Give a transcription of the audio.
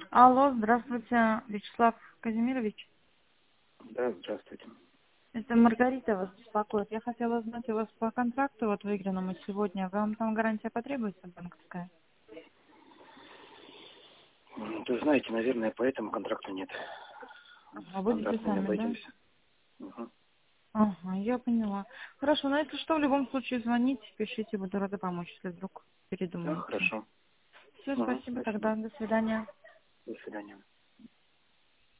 Алло, здравствуйте, Вячеслав Казимирович. Да, здравствуйте. Это Маргарита вас беспокоит. Я хотела узнать у вас по контракту, вот выигранному сегодня. Вам там гарантия потребуется банковская? Вы знаете, наверное, по этому контракту нет. Ага, будете Стандартно не сами, да? обойдемся. Мгм. Ага, я поняла. Хорошо, но если что, в любом случае звоните, пишите, буду рада помочь, если вдруг Да, передумаете. хорошо. Все, Мгм, спасибо спасибо. тогда, до свидания. До свидания.